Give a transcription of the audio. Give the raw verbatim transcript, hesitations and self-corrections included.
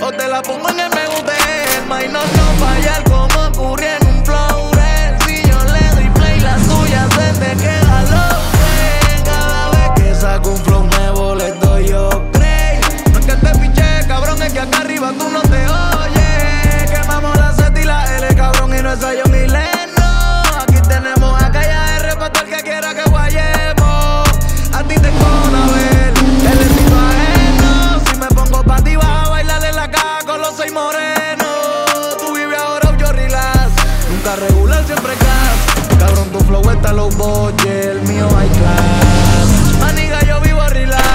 O te la pongo en el me gusta el my no, no fallar como ocurrió en un flow real. Si yo le doy play, la suya se te queda loca. Cada vez que saco un flow nuevo les doy yo crey. No es que te piche, cabrón, es que acá arriba tú no te oyes. Quemamos la Z y la L, cabrón, y no es Zion y Leno. Aquí tenemos a Calle R para todo el que quiera que guayemos. A ti te cono a ver el estilo ajeno. Si me pongo pa' ti vas a bailar en la caja con los seis morenos. Tú vives ahora o yo relax. Nunca regular, siempre class. Cabrón, tu flow está low budget, el mío high class. Maniga, yo vivo relax.